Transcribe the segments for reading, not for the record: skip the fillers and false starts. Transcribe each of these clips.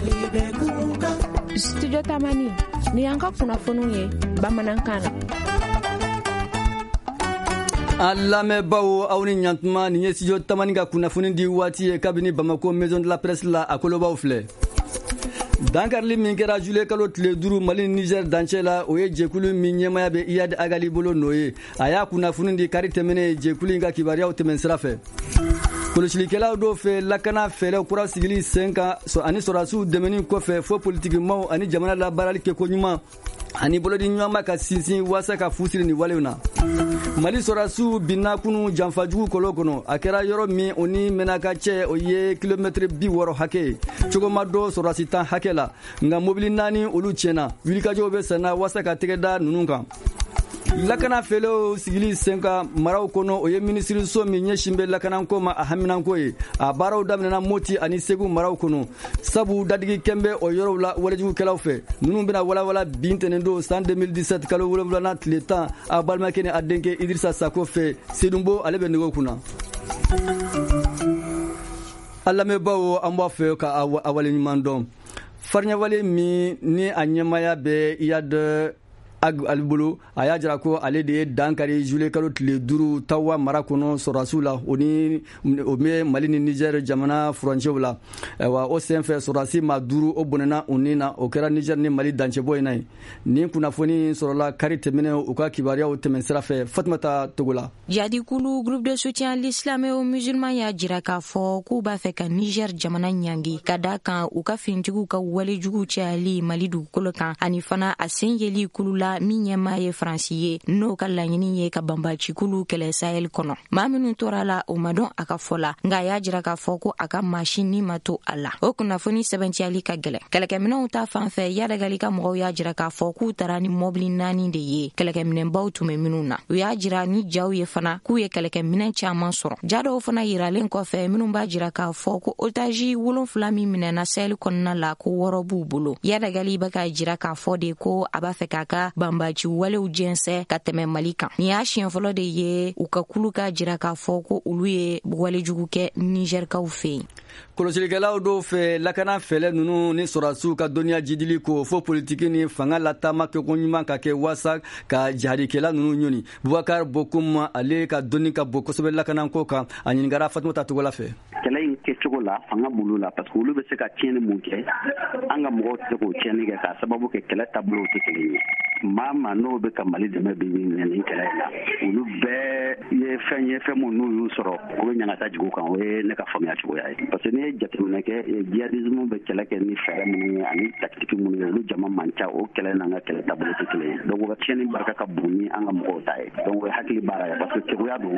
Studio Tamani ni yanka kunnafoniw ye bamanankan na. Alamɛbaw aw ni ɲantuma nin ye studio Tamani ka kunnafoni di waati ye kabini Bamako maison de la presse la a kolobaw filɛ. Dankarili min kɛra juillet kalo tile 5 Mali ni Niger dancɛ la o ye jɛkulu min ɲɛmaya bɛ Iyad Agali bolo n'o ye a y'a kunnafoni di kari tɛmɛnen jɛkulu in ka kibaruyaw tɛmɛn sira fɛ. Kɔlɔsilikɛlaw dɔw fɛ lakana fɛɛrɛ kura sigili sen kan ani sɔrɔdasiw dɛmɛni kɔfɛ fo politikimaw ani jamana labaarali kɛko ɲuman ani bolodi ɲumanba ka sinsin waasa ka fusiri ni walew na. Mali sɔrɔdasiw binna kunu janfajugu kɔlɔ kɔnɔ a kɛra yɔrɔ min o ni Menaka cɛ o ye kilomɛtiri 60 hakɛ cogo ma dɔ sɔrɔdasi 10 hakɛ la nka mobili 4 olu tiɲɛna wulikajɔw bɛ senna waasa ka tɛgɛda ninnu kan. Lakana fɛlɛw sigili sen kan maraw kɔnɔ o ye minisiriso min ɲɛsin bɛ lakanako ma a haminanko ye a baaraw daminɛna Moti ani Segu maraw kɔnɔ sabu dadigi kɛnbɛ o yɔrɔw la walejugukɛlaw fɛ ninnu bɛna walawala bin tɛnɛn don san 2017 kalo 7 tile 10 a balimakɛ ni a denkɛ Idrissa Sako fɛ Sedumbo ale bɛ nɛgɛw kunna. A lamɛnbaaw an b'a fɛ ka a waleɲuman dɔn fariɲɛwale min ni a ɲɛmaya bɛ Iyad Agali bolo a y'a jira ko ale de ye dankari juillet kalo tile 5 Tawa mara kɔnɔ sɔrɔdasiw la o bɛ Mali ni Niger jamana furancɛw la wa o senfɛ sɔrɔdasi maa 5 o bɔnɛna u ni na o kɛra Niger ni Mali dancɛbɔ in na ye nin kunnafoni sɔrɔla kari tɛmɛnen u ka kibaruyaw tɛmɛn sira fɛ Fatumata Togola. Jadikulu groupe de soutien à l'islam et aux musulmans y'a jira k'a fɔ k'u b'a fɛ ka Niger jamana ɲangi ka da kan u ka fintigiw ka walejugu cayali Mali dugukolo kan ani fana a sen yeli kulu la min ɲɛmaa ye Faransi ye n'o ka laɲini ye ka banbacikulu kɛlɛ Sahel kɔnɔ maa minnu tora la o ma dɔn a ka fɔ la nka a y'a jira k'a fɔ ko a ka machine ma to a la o kunnafoni sɛbɛntiyali ka gɛlɛn kɛlɛkɛminɛw ta fan fɛ Yadagali ka mɔgɔw y'a jira k'a fɔ k'u tara ni mɔbili 4 de ye kɛlɛkɛminɛbaw tun bɛ minnu na u y'a jira ni jaw ye fana k'u ye kɛlɛkɛminɛ caman sɔrɔ ja dɔw fana yiralen kɔfɛ minnu b'a jira k'a fɔ ko otaji 7 min minɛna Sahel kɔnɔna la ko 6 b'u bolo Yadagali bɛ ka jira k'a fɔ de ko a b'a fɛ k'a ka banbaci walew jɛnsɛ ka tɛmɛ Mali kan ni y'a siɲɛ fɔlɔ de ye u ka kulu ka jira k'a fɔ ko olu ye walejugu kɛ Nigerkaw fɛ yen. Kɔlɔsilikɛlaw dɔw fɛ lakana fɛlɛ ninnu ni sɔrɔdasiw ka dɔnniya jidili ko fo politiki ni fanga latama kɛko ɲuman ka kɛ waasa ka jihadikɛla ninnu ɲɔni Bubakar Bokum ale ka dɔnni ka bon kosɛbɛ lakanako kan a ɲiningara Fatumata Togola fɛ. Kɛlɛ in kɛcogo la fanga bolo la parce que olu bɛ se ka tiɲɛni mun kɛ an ka mɔgɔw tɛ se k'o tiɲɛni kɛ k'a sababu kɛ kɛlɛ taabolow tɛ kelen ye maa maa n'o bɛ ka Mali dɛmɛ bi nin kɛlɛ in na olu bɛɛ ye fɛn mun n'u y'u sɔrɔ o bɛ ɲangata jigin u kan o ye ne ka faamuya cogoya ye parce que n'i ye jateminɛ kɛ jihadisme bɛ kɛlɛ kɛ ni fɛɛrɛ minnu ye ani tactique minnu ye olu jama man ca o kɛlɛ n'an ka kɛlɛ taabolo tɛ kelen ye donc o ka tiɲɛni barika ka bon ni an ka mɔgɔw ta ye donc o ye hakili baara ye parce que keguya don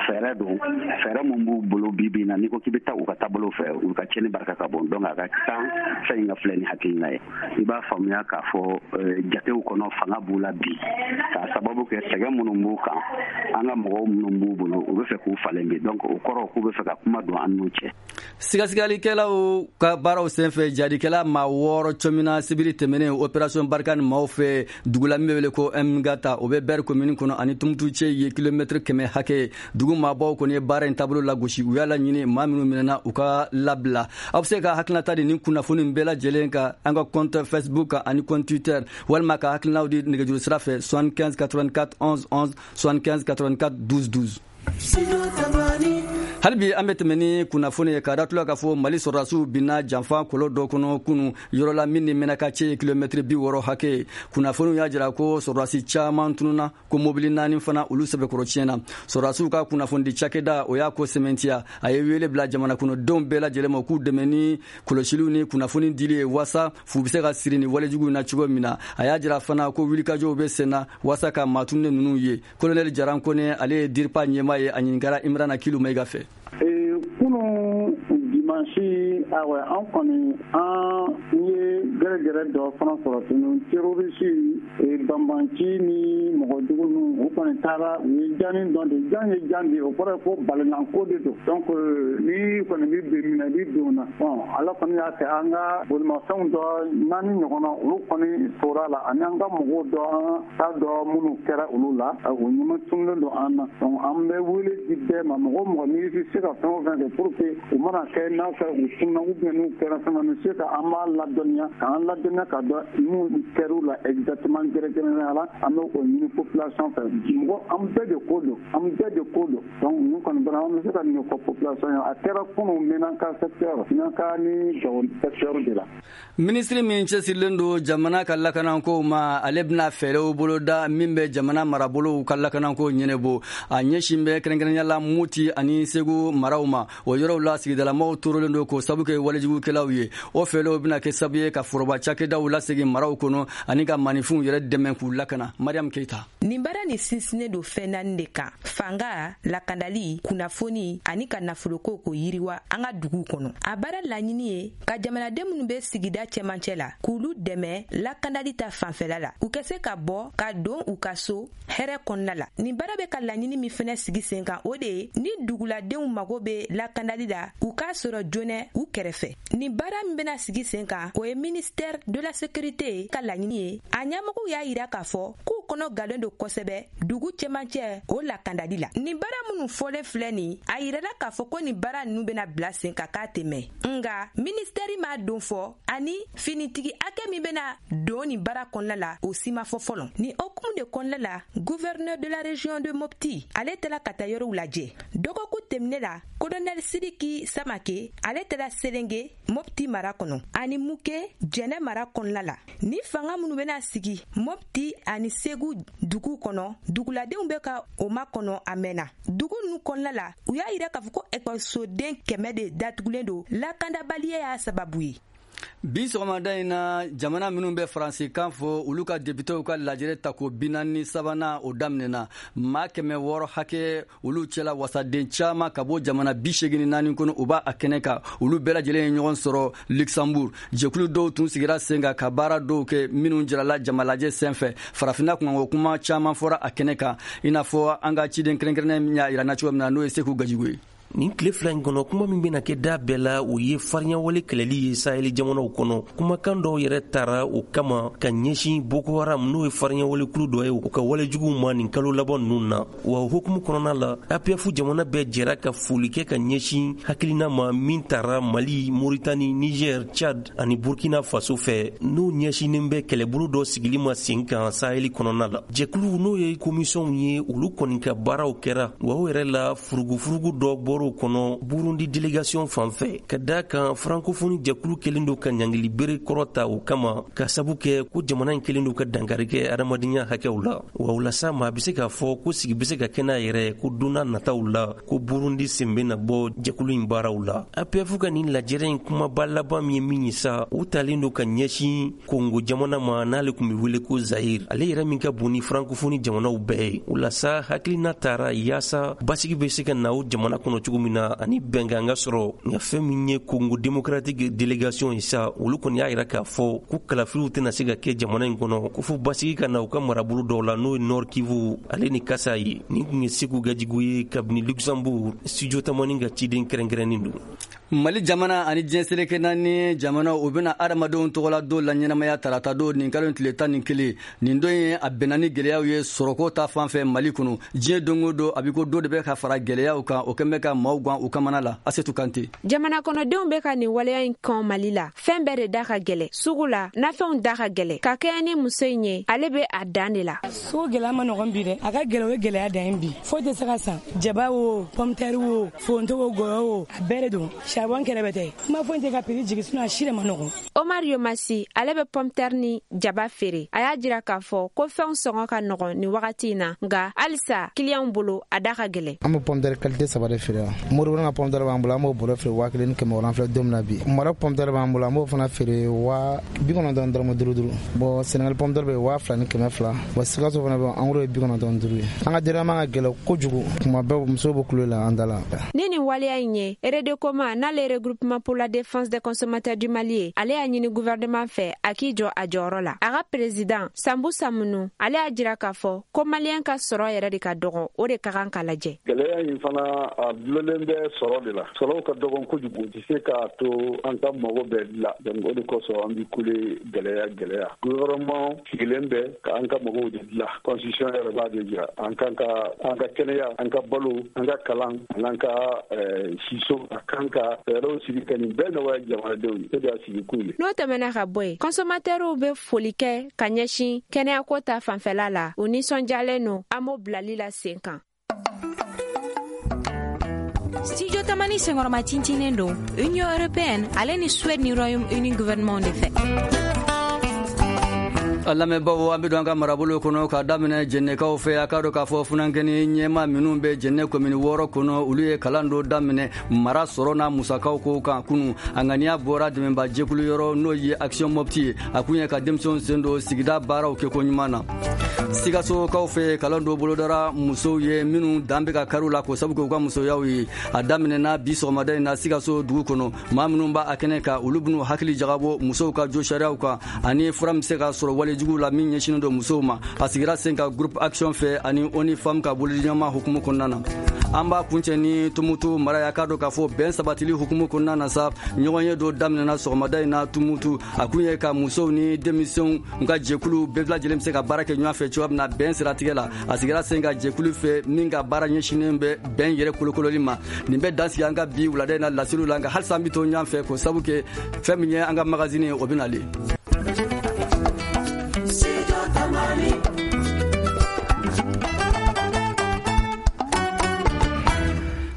fɛɛrɛ mun b'u bolo bi na n'i ko k'i bɛ taa u ka taabolo fɛ u ka tiɲɛni barika ka bon donc a ka kan fɛn in ka filɛ ni hakilina ye i b'a faamuya k'a fɔ jatew kɔnɔ fanga b'u la bi k'a sababu kɛ sɛgɛn minnu b'u kan an ka mɔgɔw minnu b'u bolo u bɛ fɛ k'u falen bi donc o kɔrɔ k'u bɛ fɛ ka kuma don an n'u cɛ. Sigasigalikɛlaw ka baaraw senfɛ jadikɛla maa 6 cɔmina sibiri tɛmɛnen opération Barkhane maaw fɛ dugula min bɛ wele ko Mgata o bɛ Ber commune kɔnɔ ani Tumutu cɛ ye kilomètre 100 hakɛ dugu maabaw kɔni ye baara in taabolo lagosi u y'a laɲini maa minnu minɛna u ka labila aw bɛ se ka hakilinata di nin kunnafoni bɛɛ lajɛlen kan an ka compte Facebook ani compte Twitter walima ka hakilinaw di nɛgɛjuru sira fɛ 75 84 11 11 75 84 12 12. Halibi an bɛ tɛmɛ ni kunnafoni ye k'a datula k'a fɔ Mali sɔrɔdasiw binna janfa kɔlɔ dɔ kɔnɔ kunu yɔrɔ la min ni Menaka cɛ ye kilomètre 60 hakɛ kunnafoniw y'a jira ko sɔrɔdasi caman tununa ko mobili 4 fana olu sɛbɛkɔrɔ tiɲɛna sɔrɔdasiw ka kunnafoni di cakɛda o y'a ko sɛmɛntiya a ye wele bila jamana kɔnɔdenw bɛɛ lajɛlen ma k'u dɛmɛ ni kɔlɔsiliw ni kunnafoni dili ye waasa fu bɛ se ka siri ni walejugu na cogo min na a y'a jira fana ko wulikajɔw bɛ senna waasa ka maatunne ninnu ye colonel Jaran Kone ale ye DIRPA ɲɛmaa ye a ɲininkara Imrana Kilu Mayiga fɛ. Kunu dimanche an kɔni an ye gɛrɛgɛrɛ dɔ fana sɔrɔ tunu terroriste banbanci ni mɔgɔjugu ninnu u kɔni taara u ye janni dɔ de jan ye jan de o kɔrɔ ye ko balinanko de don donc ni kɔni bɛ minɛ bi don na ala kɔni y'a kɛ an ka bolimafɛnw dɔ 4 ɲɔgɔnna olu kɔni tora la ani an ka mɔgɔw dɔ an ta dɔ minnu kɛra olu la o ɲuman tununnen don an na donc an bɛ wele di bɛɛ ma mɔgɔ n'i bɛ se ka fɛn o fɛn kɛ pour que u mana kɛ n'a fɛ u funna ou bien n'u kɛra fɛn min se ka an b'a ladɔnniya k'an ladɔnniya ka dɔn n'u kɛr'u la exactement gɛrɛgɛrɛnnenya la an bɛ o ɲini population fɛ mɔgɔ an bɛɛ de ko don donc ninnu kɔni bɛna an bɛ se ka nin fɔ population ye a kɛra kunun Menanka secteur Menanka ni Gao secteur de la. Ministre min cɛsirilen don jamana ka lakanako ma ale bɛna fɛɛrɛw boloda min bɛ jamana marabolow ka lakanako ɲɛnɛbɔ a ɲɛsin bɛ kɛrɛnkɛrɛnnenya la Moti ani Segu maraw ma o yɔrɔw la sigidalamaw torolen don ko sabu kɛ walejugukɛlaw ye o fɛɛrɛw bɛna kɛ sabu ye ka foroba cakɛdaw lasegin maraw kɔnɔ ani ka manifinw yɛrɛ dɛmɛ k'u lakana. Mariam Keita. Nin baara ni sinsinnen don fɛn naani de kan: fanga, lakandali, kunnafoni ani ka nafoloko ko yiriwa an ka dugu kɔnɔ. A baara laɲini ye ka jamanaden minnu bɛ sigida cɛmancɛ la k'ulu dɛmɛ lakandali ta fanfɛla la u ka se ka bɔ ka don u ka so hɛrɛ kɔnɔna la. Nin baara bɛ ka laɲini min fɛnɛ sigi sen kan o de ye ni duguladenw mago bɛ lakandali la u k'a sɔrɔ joona u kɛrɛfɛ. Nin baara min bɛna sigi sen kan o ye ministère de la sécurité ka laɲini ye. A ɲɛmɔgɔw y'a yira k'a fɔ k'u kɔnɔ galen don kosɛbɛ dugu cɛmancɛ o lakandali la. Nin baara minnu fɔlen filɛ nin a yirala k'a fɔ ko nin baara ninnu bɛna bila sen kan k'a tɛ mɛn nga ministère m'a don fɔ ani finitigi hakɛ min bɛna don nin baara kɔnɔna la o si ma fɔ fɔlɔ. Ni okumu de kɔnɔna la gouverneur de la région de Mopti ale tɛla ka taa yɔrɔw lajɛ. Dɔgɔkun tɛmɛnen la colonel Sidiki Samake ale tɛla Selenge Mopti mara kɔnɔ ani Muke Jɛnɛ mara kɔnɔna la. Ni fanga minnu bɛna sigi Mopti ani Segu dugu kɔnɔ duguladenw bɛ ka o ma kɔnɔ a mɛnna. Dugu ninnu kɔnɔna la u y'a yira k'a fɔ ko ekɔlisoden 100 de datugulen don lakandabaliya y'a sababu ye. Bi sɔgɔmada in na jamana minnu bɛ faransikan fɔ olu ka députéw ka lajɛrɛ ta ko 43 o daminɛna maa 600 hakɛ olu cɛla wasaden caman ka bɔ jamana 84 kɔnɔ u b'a kɛnɛ kan olu bɛɛ lajɛlen ye ɲɔgɔn sɔrɔ Luxembourg. Jɛkulu dɔw tun sigira sen kan ka baara dɔw kɛ minnu jirala jamalajɛ senfɛ farafinna kunkanko kuma caman fɔra a kɛnɛ kan i n'a fɔ an ka ciden kɛrɛnkɛrɛnnen min y'a yira na cogo min na n'o ye Seku Gajigo ye. Nin tile fila in kɔnɔ kuma min bɛna kɛ da bɛɛ la o ye fariɲawale kɛlɛli ye Sahel jamanaw kɔnɔ. Kumakan dɔw yɛrɛ taara o kama ka ɲɛsin Boko Haram n'o ye fariɲawale kulu dɔ ye u ka walejuguw ma nin kalo laban ninnu na. Wa o hukumu kɔnɔna la APF jamana bɛɛ jɛra ka foli kɛ ka ɲɛsin hakilina ma min taara Mali, Mauritanie, Niger, Tchad ani Burkina Faso fɛ n'o ɲɛsinen bɛ kɛlɛbolo dɔ sigili ma sen kan Sahel kɔnɔna la. Jɛkulu n'o ye komisɔnw ye olu kɔni ka baaraw kɛra wa o yɛrɛ la furugufurugu dɔ bɔra kɔnɔ Burundi délégation fanfɛ ka da kan francophonie jɛkulu kelen do ka ɲangili bere kɔrɔta o kama ka sabu kɛ ko jamana in kelen do ka dankari kɛ adamadenya hakɛw la wa o la sa ma bɛ se k'a fɔ ko sigi bɛ se ka kɛnɛ yɛrɛ ko donna nataw la ko Burundi sen bɛ na bɔ jɛkulu in baaraw la. APF ka nin lajɛrɛ in kumaba laban min ye min ye sa u talen do ka ɲɛsin Kongo jamana ma n'ale kun bɛ wele ko Zaire ale yɛrɛ min ka bon ni francophonie jamanaw bɛɛ ye o la sa hakilina taara yaasa basigi bɛ se ka na o jamana kɔnɔ cogo min na ani bɛnkan ka sɔrɔ nka fɛn min ye Congo démocratique délégation ye sa olu kɔni y'a yira k'a fɔ ko kalafiliw tɛna se ka kɛ jamana in kɔnɔ ko fo basigi ka na u ka marabolo dɔw la n'o ye Nord Kivu ale ni Kasa ye nin kun ye Seku Gajigo ye kabini Luxembourg studio tamani ka ciden kɛrɛnkɛrɛnnen don. Mali jamana ani diɲɛ seleke naani jamana o bɛna adamadenw tɔgɔla don la ɲɛnamaya tarata don nin kalo tile 11 nin don ye a bɛnna ni gɛlɛyaw ye sɔrɔko ta fanfɛ Mali kɔnɔ diɲɛ don o don a bɛ ko don de bɛ ka fara gɛlɛyaw kan o kɛn bɛ ka maaw gan u kamana la Asetu Kante. Jamana kɔnɔdenw bɛ ka nin waleya in kan Mali la fɛn bɛɛ de da ka gɛlɛ sugu la nafɛnw da ka gɛlɛ ka kɛɲɛ ni muso in ye ale bɛ a dan de la. Sugu gɛlɛya ma nɔgɔn bi dɛ a ka gɛlɛ o ye gɛlɛya dan bi foyi tɛ se ka san jaba wo pomme terre wo fonto wo gɔyɔ wo a bɛɛ de don charbon kɛrɛ bɛ tɛ kuma foyi tɛ ka prix jigin sinon a si de ma nɔgɔn. Omar Yomasi ale bɛ pomme terre ni jaba feere a y'a jira k'a fɔ ko fɛnw sɔngɔ ka nɔgɔn ni wagati in na nka halisa clientw bolo a da ka gɛlɛ. An bɛ pomme terre qualité 3 de feere Moribo ka pomme terre b'an bolo an b'o bɔrɔ feere 1,800 filɛ don min na bi Maroc pomme terre b'an bolo an b'o fana feere 95 dɔrɔmɛ 5 bon Sénégal pomme terre bɛ 2,200 bon Sikaso fana bɛ en gros ye 95 ye an ka jɛrɛ man ka gɛlɛ kojugu kuma bɛɛ musow bɛ kulo la an da la. Ni nin waleya in ye Eredecoma n'ale regroupement pour la défense des consommateurs du Mali ye ale y'a ɲini gouvernement fɛ a k'i jɔ a jɔyɔrɔ la a ka président Sambu Samunu ale y'a jira k'a fɔ ko maliyɛn ka sɔrɔ yɛrɛ de ka dɔgɔ o de ka kan ka lajɛ. Gɛlɛya in fana a dulolen bɛ sɔrɔ de la sɔrɔw ka dɔgɔn kojugu tɛ se k'a to an ka mago bɛɛ la donc o de kosɔn an bɛ kule gɛlɛya gouvernement sigilen bɛ ka an ka magow de dilan constitution yɛrɛ b'a de jira an ka kɛnɛya an ka balo an ka kalan an ka siso a kan ka ka fɛɛrɛw sigi ka nin bɛɛ nɔgɔya jamanadenw ye. O de y'a sigi kun ye. N'o tɛmɛna ka bɔ yen, consommateurs bɛ foli kɛ ka ɲɛsin kɛnɛyako ta fanfɛla la. U nisɔndiyalen no an b'o bilali la sen kan. Studio Tamani Sengoroma tintinen don Union Européenne ale ni Suède ni Royaume-Uni gouvernement de fait. Alamɛbaw an bɛ don an ka marabolo kɔnɔ ka daminɛ jɛnnɛkaw fɛ a ka dɔn k'a fɔ funankɛni ɲɛma minnu bɛ jɛnnɛ komini 6 kɔnɔ olu ye kalan dɔ daminɛ mara sɔrɔ n'a musakaw ko kan kunu a ŋaniya bɔra dɛmɛba jɛkulu yɔrɔ n'o ye action mopti ye a kun ye ka denmisɛnw sen don sigida baaraw kɛ ko ɲuman na. Sikasokaw fɛ kalan dɔ bolodara musow ye minnu dan bɛ ka kariw la ko sabu kɛ u ka musoyaw ye a daminɛna bi sɔgɔmada in na Sikaso dugu kɔnɔ maa minnu b'a a kɛnɛ kan olu bɛn'u hakili jagabɔ musow ka jo sariyaw kan ani fura min se ka sɔrɔ wale jugu la min ɲɛsinen don musow ma a sigira sen ka groupe action fɛ ani ONU Femme ka boliɲɔgɔnma hukumu kɔnɔna na. An b'a kuncɛ ni Tumutu mara ya ka dɔn k'a fɔ bɛn sabatili hukumu kɔnɔna na sa ɲɔgɔn ye dɔ daminɛna sɔgɔmada in na Tumutu a kun ye ka musow ni denmisɛnw ka jɛkulu bɛɛ lajɛlen bɛ se ka baara kɛ ɲɔgɔn fɛ cogoya min na bɛn siratigɛ la a sigira sen ka jɛkulu fɛ min ka baara ɲɛsinen bɛ bɛn yɛrɛ kolokololi ma nin bɛ dansigi an ka bi wulada in na lasiriw la nka halisa an bɛ to ɲɔgɔn fɛ ko sabu kɛ fɛn min ye an ka magazine o bɛ nalen.